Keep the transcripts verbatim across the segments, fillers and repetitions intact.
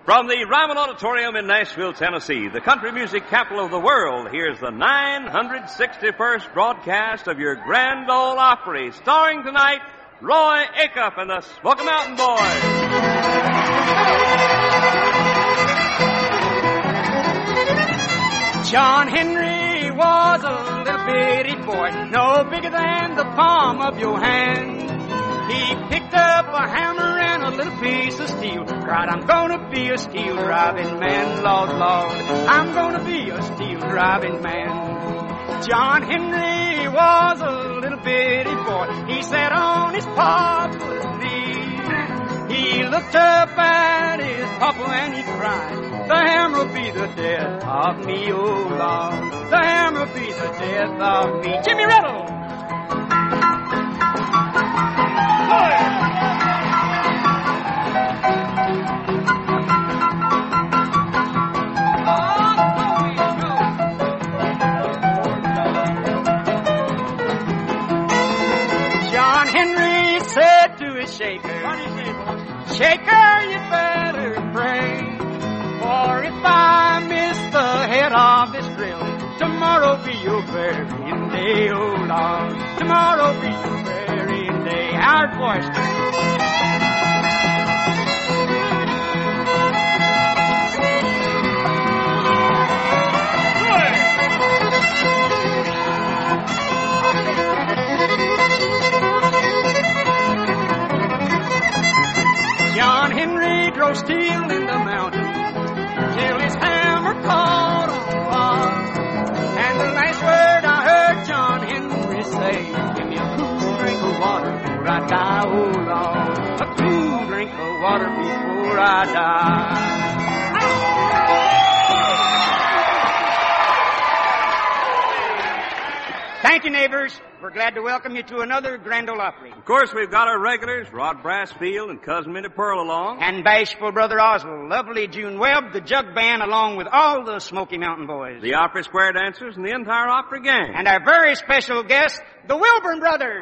From the Ryman Auditorium in Nashville, Tennessee, the country music capital of the world, here's the nine hundred sixty-first broadcast of your Grand Ole Opry, starring tonight Roy Acuff and the Smoky Mountain Boys. John Henry was a little bitty boy, no bigger than the palm of your hand. He picked up a hammer and a little piece of steel, cried, I'm gonna be a steel driving man, Lord, Lord, I'm gonna be a steel driving man. John Henry was a little bitty boy, he sat on his papa's knee. He looked up at his papa and he cried, the hammer will be the death of me, oh Lord, the hammer will be the death of me. Jimmy Riddle! John Henry said to his shaker, what do you say, boy? Shaker, you better pray, for if I miss the head of this drill, tomorrow be your burying day, oh Lord, tomorrow be your burying day. Howard Voice. John Henry drove steel in the mountain till his hammer caught on fire. And the last word I heard John Henry say, give me a cool drink of water before I die, oh Lord, a cool drink of water before I die. Thank you, neighbors. We're glad to welcome you to another Grand Ole Opry. Of course, we've got our regulars, Rod Brassfield and Cousin Minnie Pearl along. And bashful Brother Oswald, lovely June Webb, the jug band, along with all the Smoky Mountain Boys. The Opry Square dancers and the entire Opry gang. And our very special guests, the Wilburn Brothers.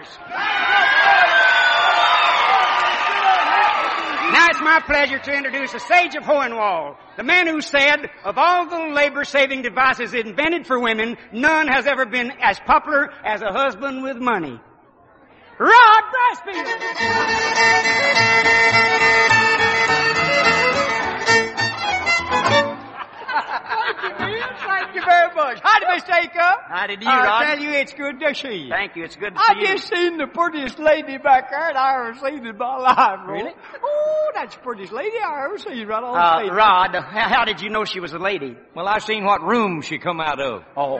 Now it's my pleasure to introduce the Sage of Hohenwald, the man who said, of all the labor-saving devices invented for women, none has ever been as popular as a husband with money. Rod Brassfield! Thank you very much. Howdy, Mister Acuff. Howdy to you, I Rod. tell you, it's good to see you. Thank you. It's good to I see you. just seen the prettiest lady back there that I ever seen in my life. Roy. Really? Oh, that's the prettiest lady I ever seen right on the Uh, stage. Rod, how how did you know she was a lady? Well, I seen what room she come out of. Oh. Oh,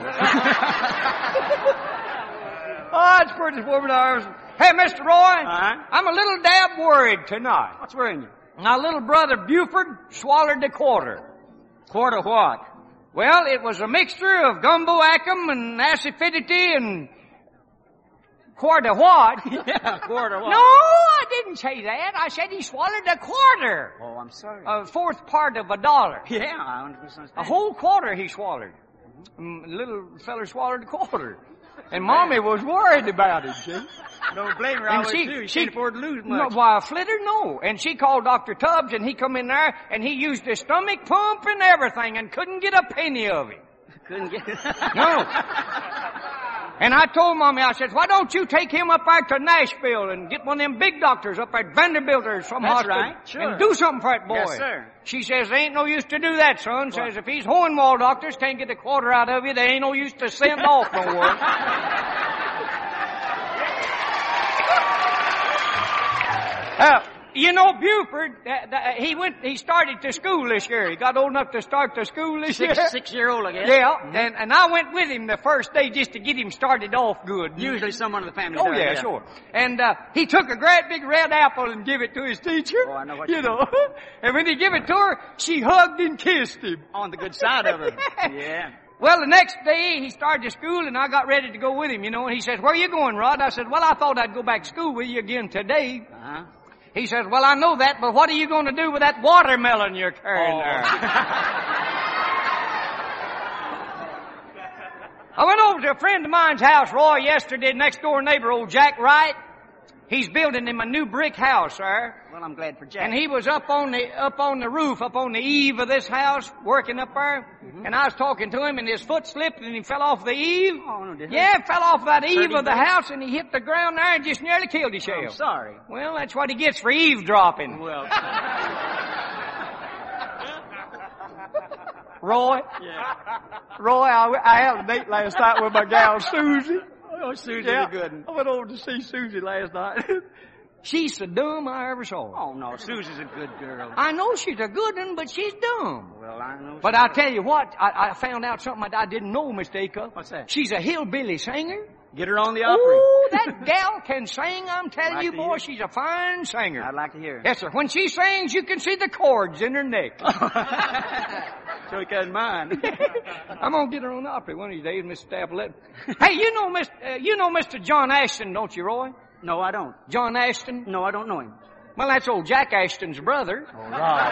that's the prettiest woman I ever seen. Hey, Mister Roy, Uh-huh. I'm a little dab worried tonight. What's worrying you? My little brother Buford swallowed a quarter. Quarter what? Well, it was a mixture of gumbo acum and acidity and quarter what? Yeah, quarter what? No, I didn't say that. I said he swallowed a quarter. Oh, I'm sorry. A fourth part of a dollar. yeah, I understand. A whole quarter he swallowed. Mm, little feller swallowed a quarter. And Mommy was worried about it, see? Don't blame her. And I would she- too. She she- can't afford to lose much. No, why, a flitter, no. And she called Doctor Tubbs, and he come in there, and he used his stomach pump and everything, and couldn't get a penny of it. Couldn't get No. And I told Mommy, I said, why don't you take him up there to Nashville and get one of them big doctors up at Vanderbilt or some That's hospital right, sure. and do something for that boy. Yes, sir. She says, there ain't no use to do that, son. Says, if these Hohenwald doctors can't get a quarter out of you, there ain't no use to send off no one. Uh, you know, Buford, uh, uh, he went, he started to school this year. He got old enough to start to school this year. six, six year old, I guess. Yeah, and, and I went with him the first day just to get him started off good. Usually someone in the family Oh, does, yeah, sure. And uh, he took a great big red apple and gave it to his teacher. Oh, I know what you you know. And when he gave it to her, she hugged and kissed him. On the good side of it. Yeah. Well, the next day, he started to school, and I got ready to go with him, you know. And he says, where you going, Rod? I said, well, I thought I'd go back to school with you again today. Uh-huh. He says, well, I know that, but what are you going to do with that watermelon you're carrying Oh. there? I went over to a friend of mine's house, Roy, yesterday, next door neighbor, old Jack Wright. He's building him a new brick house, sir. Well, I'm glad for Jack. And he was up on the up on the roof, up on the eave of this house, working up there. Mm-hmm. And I was talking to him, and his foot slipped, and he fell off the eave. Oh, no, did he? Yeah, fell off that eve of the break? house, and he hit the ground there and just nearly killed himself. I'm sorry. Well, that's what he gets for eavesdropping. Well, Roy? yeah. Roy, I, I had a date last night with my gal, Susie. Oh, Susie's Yeah, a good one. I went over to see Susie last night. She's so dumb I ever saw her. Oh, no, Susie's a good girl. I know she's a good one, but she's dumb. Well, I know. But I'll tell you what, I, I found out something I, I didn't know, Mister Acuff. What's that? She's a hillbilly singer. Get her on the Opry. Oh, that gal can sing, I'm telling Like you, to boy, hear. she's a fine singer. I'd like to hear. Yes, sir. When she sings, you can see the cords in her neck. So he couldn't mind. I'm gonna get her on the Opry one of these days, Mister Stapleton. Hey, you know, Mister Uh, you know Mister John Ashton, don't you, Roy? No, I don't. John Ashton? No, I don't know him. Well, that's old Jack Ashton's brother. All right.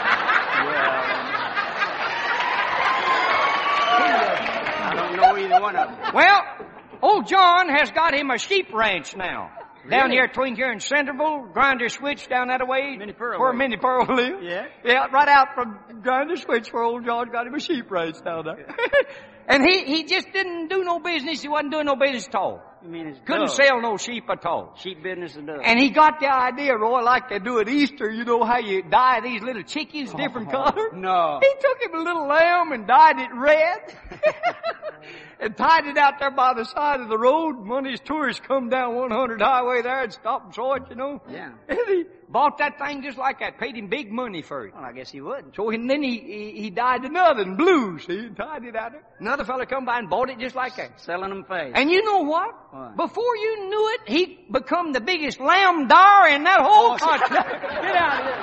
Yeah. I don't know either one of them. Well, old John has got him a sheep ranch now. Down Really? here between here and Centerville, Grinder Switch down that way. Minnie Pearl Where lives. Minnie Pearl lives. Yeah? Yeah, right out from Grinder Switch where old John got him a sheep ranch down there. And he, he just didn't do no business. He wasn't doing no business at all. You mean it's Couldn't dove. sell no sheep at all. Sheep business and dove. And he got the idea, Roy, like they do at Easter. You know how you dye these little chickens different colors? No. He took him a little lamb and dyed it red. And tied it out there by the side of the road. One of his tourists come down one hundred highway there and stopped and saw it, you know. Yeah. And he bought that thing just like that. Paid him big money for it. Well, I guess he would. So and then he, he, he dyed another in blue, see, and tied it out there. Another fella come by and bought it just like that. Selling them face. And you know what? What? Before you knew it, he become the biggest lamb dyer in that whole Oh, country. Get out of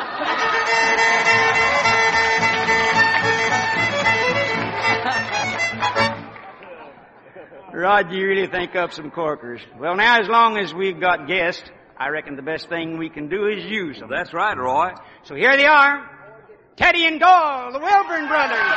here. Rod, you really think up some corkers. Well, now, as long as we've got guests, I reckon the best thing we can do is use them. That's right, Roy. So here they are, Teddy and Doyle, the Wilburn brothers.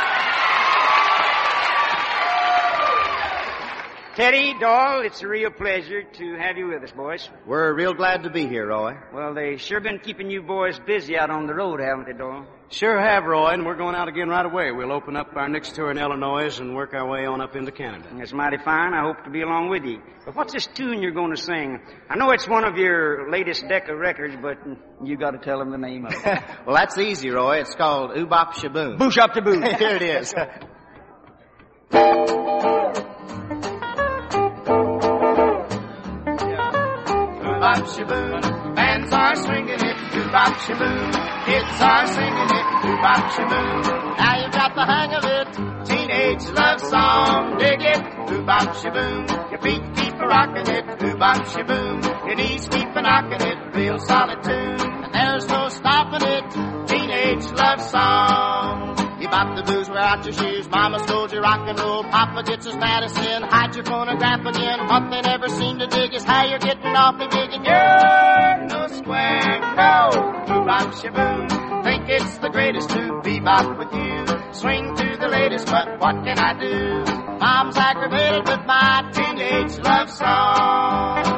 Teddy, Doyle, it's a real pleasure to have you with us, boys. We're real glad to be here, Roy. Well, they sure been keeping you boys busy out on the road, haven't they, Doyle? Sure have, Roy, and we're going out again right away. We'll open up our next tour in Illinois and work our way on up into Canada. That's mighty fine. I hope to be along with you. But what's this tune you're going to sing? I know it's one of your latest Decca records, but you got to tell them the name of it. Well, that's easy, Roy. It's called Ooh Bop Shaboom. Boosh up the boot. Here it is. Ooh-bop shaboom, bands are swinging it, ooh-bop shaboom, kids are singing it, ooh-bop shaboom. Now you've got the hang of it, teenage love song, dig it, ooh-bop shaboom. Your feet keep a-rocking it, ooh-bop shaboom. Your knees keep a-knocking it, real solid tune, and there's no stopping it, teenage love song. You bop the blues, wear out your shoes. Mama told you rock and roll. Papa gets his Madison. Hide your phonograph again. What they never seem to dig is how you're getting off the gig. And you're no square, no. Boo-bop shaboom. Think it's the greatest to bebop with you. Swing to the latest, but what can I do? Mom's aggravated with my teenage love song.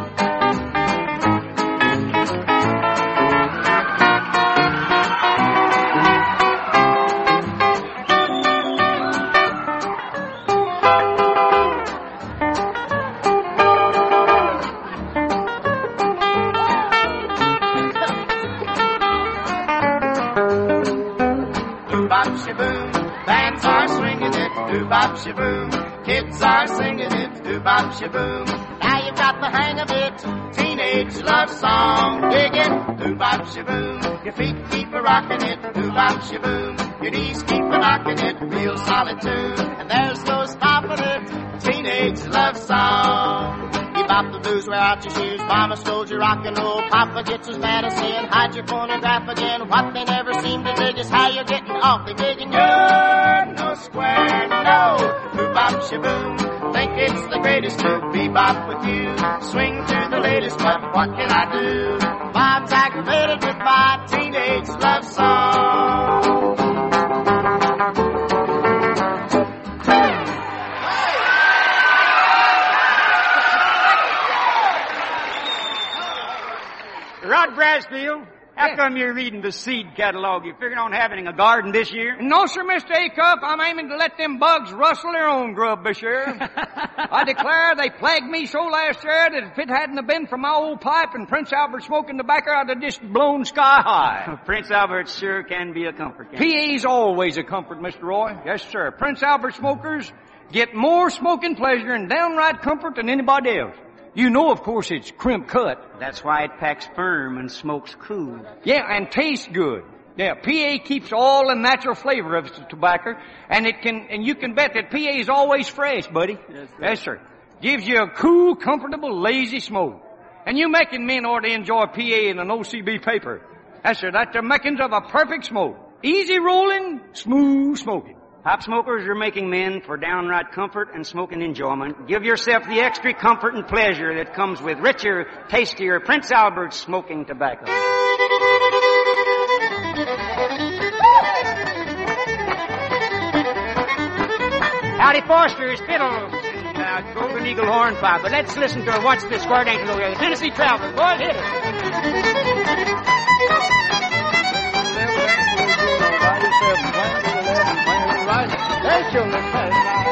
Bands are swinging it, doo-bop shaboom. Kids are singing it, doo-bop shaboom. Now you've got the hang of it, teenage love song. Dig it, doo-bop shaboom. Your feet keep a-rocking it, doo-bop shaboom. Your knees keep a-knocking it, real solid tune. And there's no stopping it, teenage love song. You bop the blues, wear out your shoes. Mama stole your rock and roll. Papa gets his Madison. Hide your phonograph again. What they never seem to dig is how you're getting off the gig. And you're no square, no. Boo-bop shaboom. Think it's the greatest to bebop with you. Swing to the latest, but what can I do? Mom's aggravated with my teenage love song. Rod Brasfield, how Yes. come you're reading the seed catalog? You figuring on having a garden this year? No, sir, Mister Acuff. I'm aiming to let them bugs rustle their own grub this year. I declare they plagued me so last year that if it hadn't have been for my old pipe and Prince Albert smoking tobacco, I'd have just blown sky high. Prince Albert sure can be a comfort. Can't he? P A's always a comfort, Mister Roy. Yes, sir. Prince Albert smokers get more smoking pleasure and downright comfort than anybody else. You know, of course, it's crimp cut. That's why it packs firm and smokes cool. Yeah, and tastes good. Yeah, P A keeps all the natural flavor of the tobacco, and it can, and you can bet that P A is always fresh, buddy. Yes, sir. Yes, sir. Gives you a cool, comfortable, lazy smoke. And you making men ought to enjoy P A in an O C B paper. Yes, sir. That's the makings of a perfect smoke. Easy rolling, smooth smoking. Hop smokers are making men for downright comfort and smoking enjoyment. Give yourself the extra comfort and pleasure that comes with richer, tastier Prince Albert smoking tobacco. Howdy Foster's fiddles and uh, Golden Eagle hornpipe. But let's listen to What's the Square Dance of the Tennessee Travelers. Boys, hit it. There's children playing now.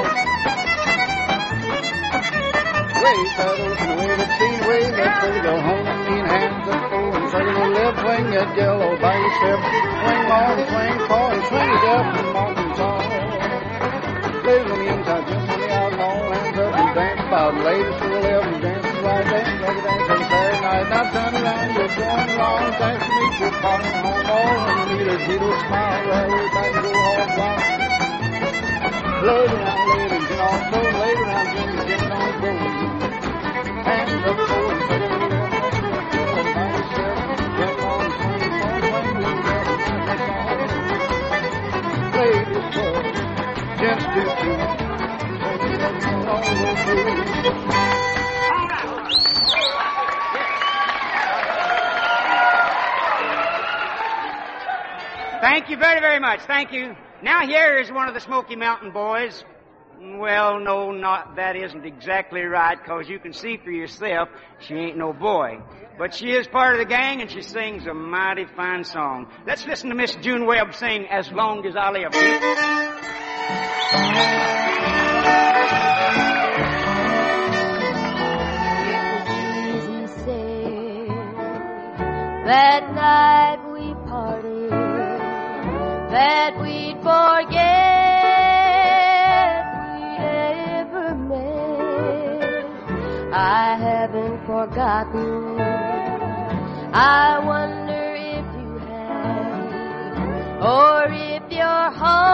Way pedals and way the scene way let's go go home and lean hands and go and circle the left wing get yellow by yourself. Swing on, swing, call and swing it up and mountain song. Ladies on the inside, just on the out and all hands up and dance about. Ladies to the left and dance right there, make a dance on Saturday night. Now turn around, you're going along, thanks to meet you, calling home all and the leaders, he will smile, well, we're back to go home fly. Laid around, ladies, and also laid around, Jimmy, Jimmy, on the hands up, go and put it in the left, and by yourself, get on, swing, swing, swing, ladies, love, just do two, all the food. Thank you very, very much. Thank you. Now here is one of the Smoky Mountain boys. Well, no, not that isn't exactly right, because you can see for yourself she ain't no boy. But she is part of the gang, and she sings a mighty fine song. Let's listen to Miss June Webb sing As Long As I Live. It was easy said that night we parted, that we'd forget we ever met. I haven't forgotten. I wonder if you have, or if your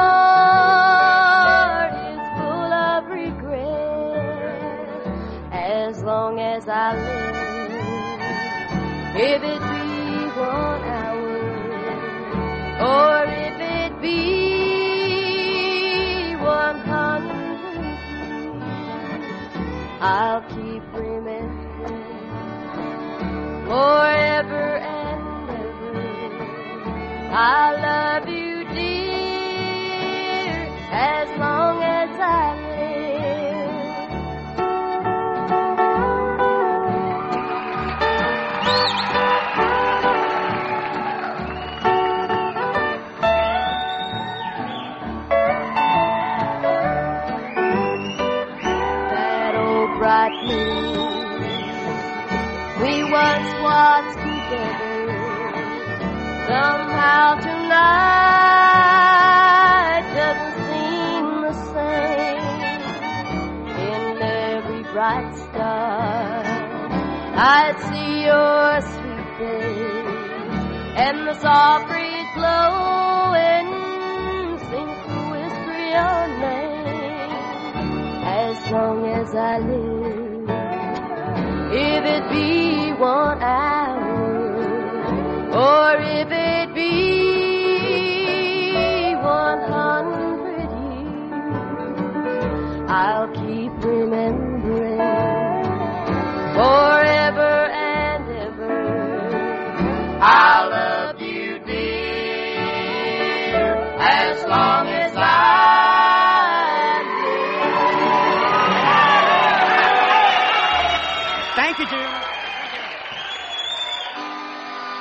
heart is full of regret. As long as I live, if it be one hour, or if it be one hundred years, I'll keep remembering forever and ever. I love you, dear, as long as I live. That old bright moon we once walked together, somehow tonight doesn't seem the same. In every bright star I see your sweet face, and the soft breeze blowing seems to whisper your name. As long as I live, if it be one hour, or if it be one hundred years, I'll keep remembering forever and ever. I love you, dear, as long as I Thank you, June.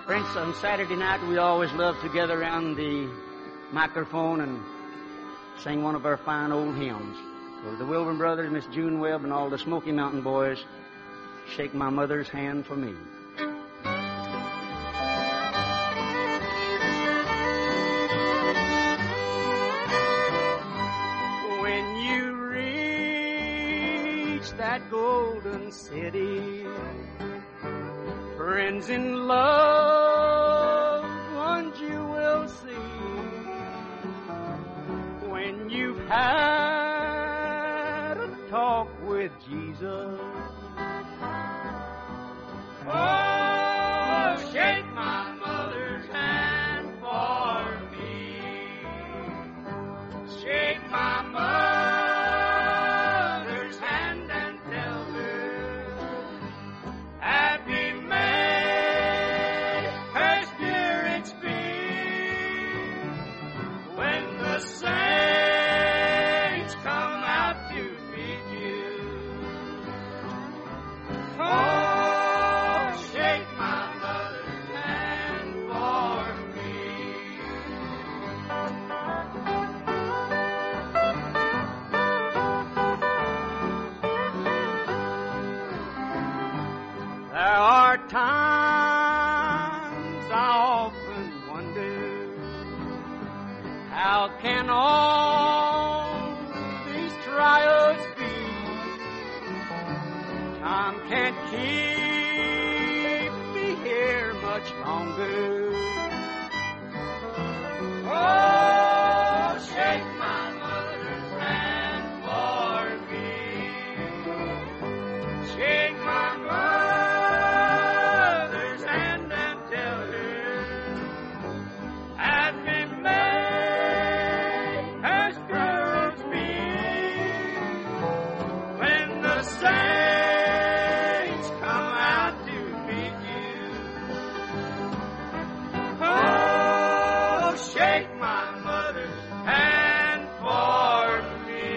Friends, on Saturday night, we always love to gather around the microphone and sing one of our fine old hymns. So the Wilburn Brothers, Miss June Webb, and all the Smoky Mountain Boys, shake my mother's hand for me. When you reach that golden city, friends in love, ones you will see. When you've had a talk with Jesus, oh, shake my mother's hand for me. Shake my mother's hand and tell her, happy May, her spirits be. When the saints come out to meet you, oh, shake my mother's hand for me. There are times I often wonder, how can all these trials be? Time can't keep me here much longer. Oh, shake my mother's hand for me. Shake my mother's hand and tell her, happy May, her spirits be. When the saints come out to meet you, oh, shake my mother's hand for me.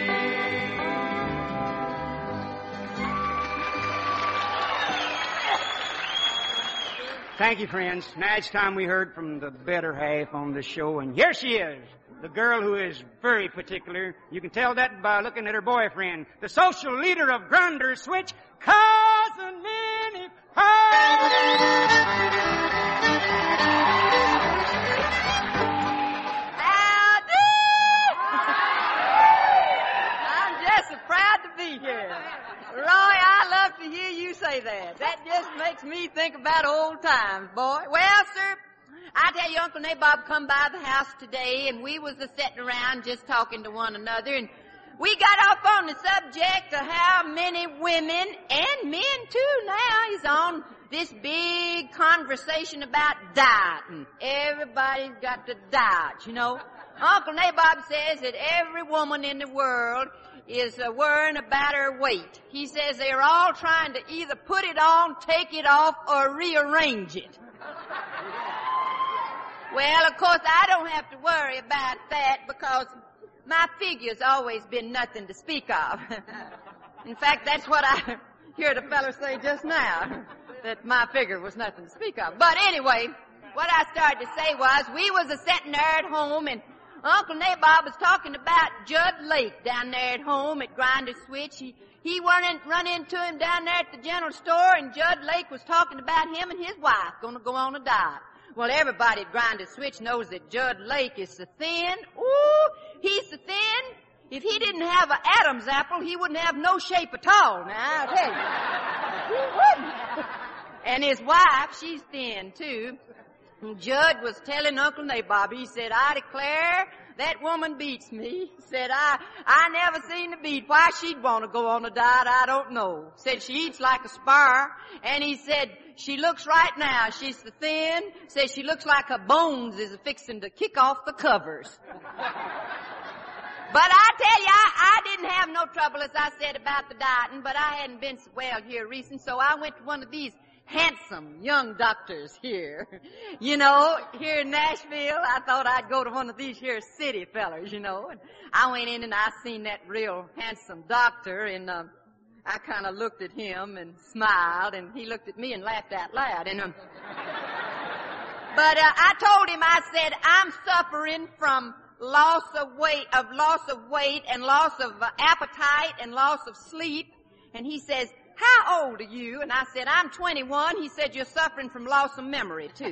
Thank you, friends. Now it's time we heard from the better half on the show, and here she is, the girl who is very particular. You can tell that by looking at her boyfriend, the social leader of Grunder Switch, Cousin Minnie I'm just so proud to be here. Roy, I love to hear you say that. That just makes me think about old times, boy. Well, sir, I tell you, Uncle Nabob come by the house today, and we was a sitting around just talking to one another, and we got off on the subject of how many women, and men too now, is on this big conversation about dieting. Everybody's got to diet, you know. Uncle Nabob says that every woman in the world is uh, worrying about her weight. He says they're all trying to either put it on, take it off, or rearrange it. Well, of course, I don't have to worry about that because my figure's always been nothing to speak of. In fact, that's what I heard a fellow say just now, that my figure was nothing to speak of. But anyway, what I started to say was we was a sitting there at home, and Uncle Nabob was talking about Judd Lake down there at home at Grinder Switch. He, he run, in, run into him down there at the general store, and Judd Lake was talking about him and his wife going to go on a diet. Well, everybody at Grinder Switch knows that Judd Lake is so thin. Ooh, he's so thin. If he didn't have an Adam's apple, he wouldn't have no shape at all. Now, I'll tell you. He wouldn't. And his wife, she's thin, too. And Judd was telling Uncle Nabob, he said, I declare that woman beats me. He said, I, I never seen the beat. Why she'd want to go on a diet, I don't know. Said she eats like a spar. And he said, she looks right now, she's so thin. Said she looks like her bones is fixing to kick off the covers. But I tell you, I, I didn't have no trouble, as I said, about the dieting, but I hadn't been so well here recent, so I went to one of these handsome young doctors here. You know, here in Nashville, I thought I'd go to one of these here city fellers, you know. And I went in and I seen that real handsome doctor, and um, I kind of looked at him and smiled, and he looked at me and laughed out loud. And um, But uh, I told him, I said, I'm suffering from loss of weight, of loss of weight and loss of uh, appetite and loss of sleep. And he says, how old are you? And I said, I'm twenty-one. He said, you're suffering from loss of memory, too.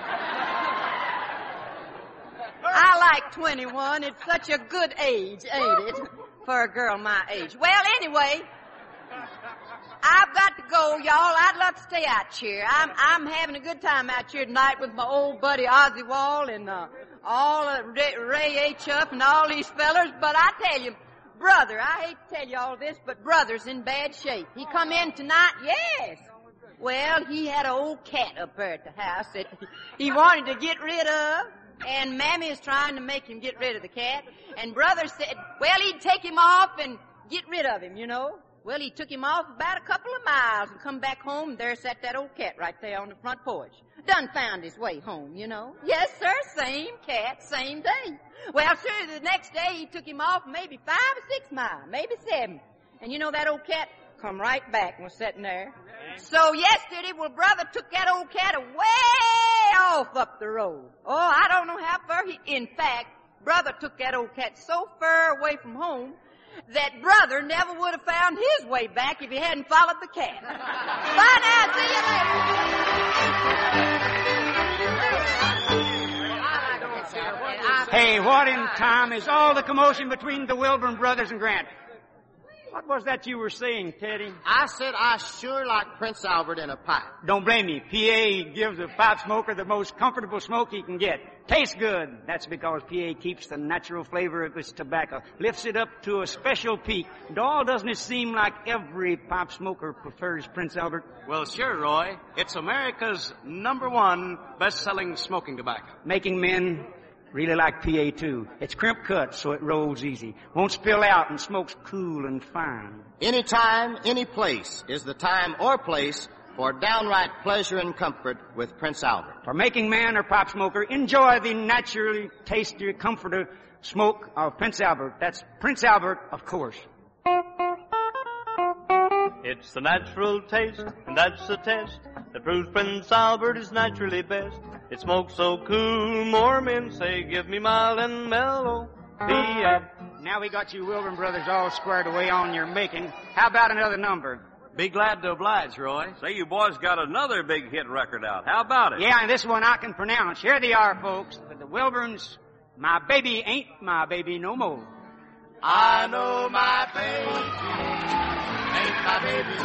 I like twenty-one. It's such a good age, ain't it? For a girl my age. Well, anyway, I've got to go, y'all. I'd love to stay out here. I'm, I'm having a good time out here tonight with my old buddy Ozzy Wall and, uh, all, uh, Ray, Ray H. Up and all these fellers. But I tell you, brother, I hate to tell you all this, but brother's in bad shape. He come in tonight, yes. Well, he had an old cat up there at the house that he wanted to get rid of. And Mammy is trying to make him get rid of the cat. And brother said, well, he'd take him off and get rid of him, you know. Well, he took him off about a couple of miles and come back home, and there sat that old cat right there on the front porch. Done found his way home, you know. Yes, sir, same cat, same day. Well, sir, the next day he took him off maybe five or six miles, maybe seven. And you know that old cat come right back and was sitting there. So yesterday, well, brother took that old cat way off up the road. Oh, I don't know how far he... In fact, brother took that old cat so far away from home that brother never would have found his way back if he hadn't followed the cat. Bye now, see you later. Hey, what in time is all the commotion between the Wilburn brothers and Grant? What was that you were saying, Teddy? I said I sure like Prince Albert in a pipe. Don't blame me. P A gives a pipe smoker the most comfortable smoke he can get. Tastes good. That's because P A keeps the natural flavor of its tobacco, lifts it up to a special peak. And all doesn't it seem like every pipe smoker prefers Prince Albert? Well, sure, Roy. It's America's number one best-selling smoking tobacco. Making men really like P A too. It's crimp cut, so it rolls easy. Won't spill out and smokes cool and fine. Any time, any place is the time or place for downright pleasure and comfort with Prince Albert. For making man or pipe smoker, enjoy the naturally tasty comforter smoke of Prince Albert. That's Prince Albert, of course. It's the natural taste, and that's the test that proves Prince Albert is naturally best. It smokes so cool, more men say, give me mild and mellow. P A. Now we got you Wilburn brothers all squared away on your making. How about another number? Be glad to oblige, Roy. Say, you boys got another big hit record out. How about it? Yeah, and this one I can pronounce. Here they are, folks. For the Wilburns, my baby ain't my baby no more. I know my baby ain't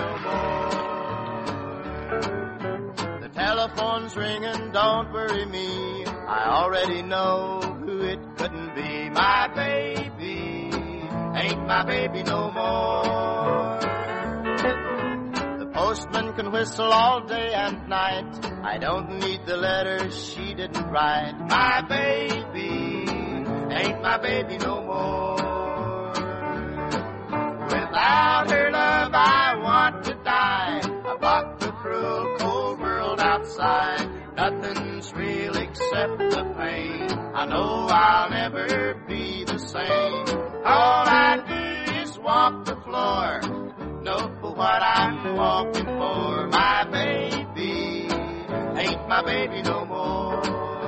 my baby no more. The telephone's ringing, don't worry me. I already know who it couldn't be. My baby ain't my baby no more. The postman can whistle all day and night. I don't need the letters she didn't write. My baby ain't my baby no more. Without her love, I want to die. I block the cruel, cold world outside. Nothing's real except the pain. I know I'll never be the same. All I do is walk the floor. Know what I'm walking for. My baby ain't my baby no more.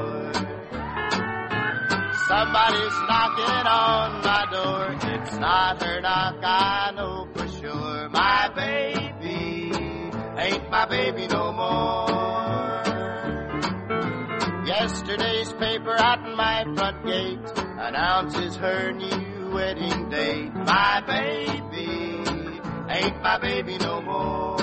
Somebody's knocking on my door. It's not her knock, I know for sure. My baby ain't my baby no more. Yesterday's paper at my front gate announces her new wedding date. My baby ain't my baby no more.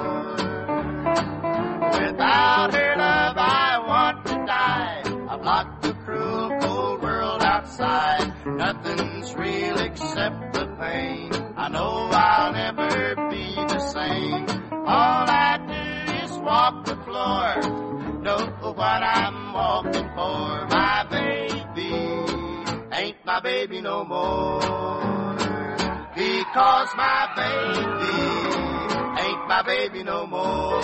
Without her love, I want to die. I've locked the cruel, cold world outside. Nothing's real except the pain. I know I'll never be the same. All I do is walk the floor. Know what I'm walking for. My baby ain't my baby no more. Because my baby ain't my baby no more.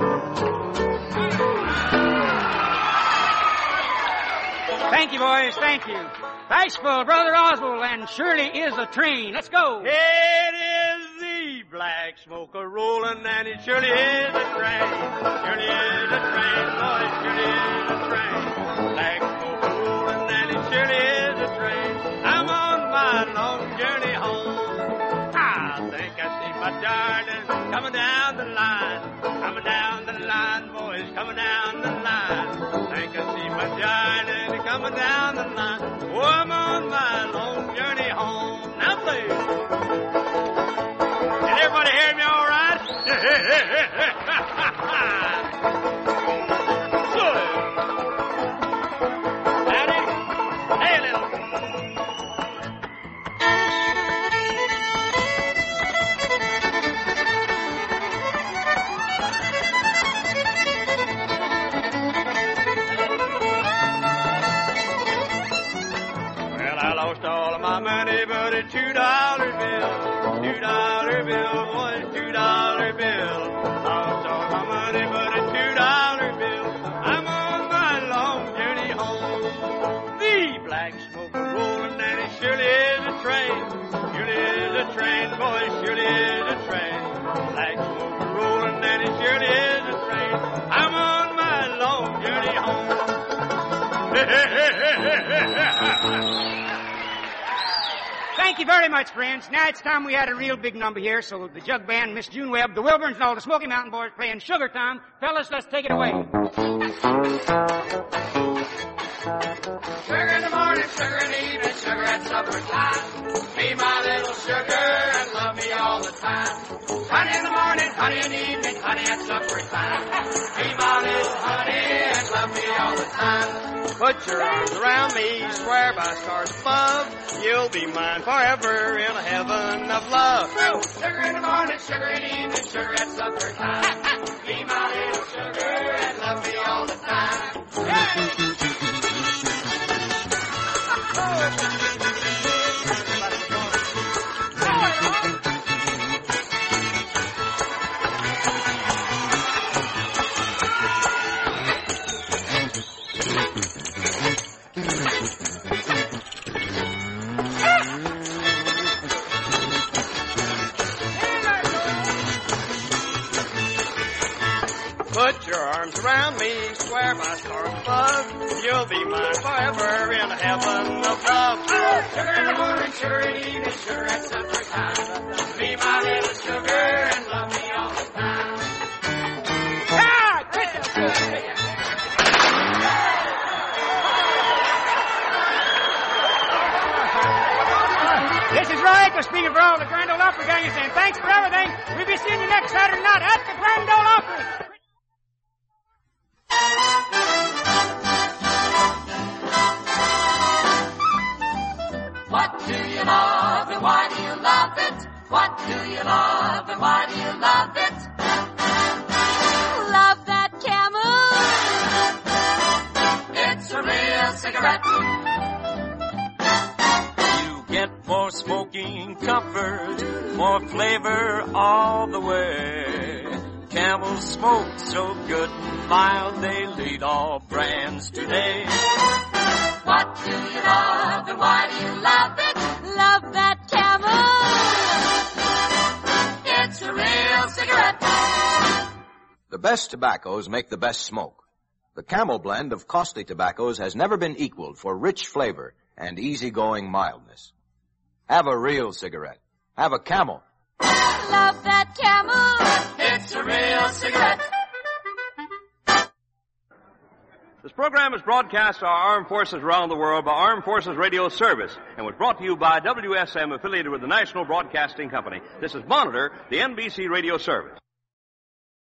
Thank you, boys. Thank you. Bashful, Brother Oswald, and Shirley is a train. Let's go. It is the black smoke a rolling, and it surely is a train. Surely is a train, Lord, it surely is a train. darling, coming down the line. Coming down the line, boys, coming down the line. Think I see my darling coming down the line. Oh, I'm on my long journey home. Now, please. Can everybody hear me all right? Good. Daddy, hey, little. All of my money but a two dollar bill, two dollar bill, boys, two dollar bill. Lost all my money but a two dollar bill. I'm on my long journey home. The black smoke rolling and it surely is a train, surely is a train, boys, surely is a train. Black smoke rolling and it surely is a train. I'm on my long journey home. Thank you very much, friends. Now it's time we had a real big number here, so the jug band, Miss June Webb, the Wilburns, and all the Smoky Mountain Boys playing Sugar Time. Fellas, let's take it away. Sugar in the morning, sugar in the evening, sugar at supper time. Be my little sugar and love me all the time. Honey in the morning, honey in the evening, honey at supper time. Be my little honey and love me all the time. Put your arms around me, swear by stars above, you'll be mine forever in a heaven of love. Oh, sugar in the morning, sugar in the evening, sugar at supper time. Be my little sugar and love me all the time. Hey! Put your arms around me, swear by stars above, you'll be mine forever in a heaven of love. Oh, sugar in the morning, sugar in the evening, sugar at supper time. Be my little sugar and love me all the time. Ah, Christmas! This is Roy Aker speaking for all the Grand Ole Opry gang and saying thanks for everything. We'll be seeing you next Saturday night at the Grand Ole Opry. What do you love and why do you love it? What do you love and why do you love it? Love that Camel. It's a real cigarette. You get more smoking comfort, more flavor all the way. Camel smoke so good and mild, they lead all brands today. What do you love and why do you love it? Love that Camel. It's a real cigarette. The best tobaccos make the best smoke. The Camel blend of costly tobaccos has never been equaled for rich flavor and easygoing mildness. Have a real cigarette. Have a Camel. Love that Camel. It's a real cigarette. This program is broadcast to our armed forces around the world by Armed Forces Radio Service and was brought to you by W S M, affiliated with the National Broadcasting Company. This is Monitor, the N B C Radio Service.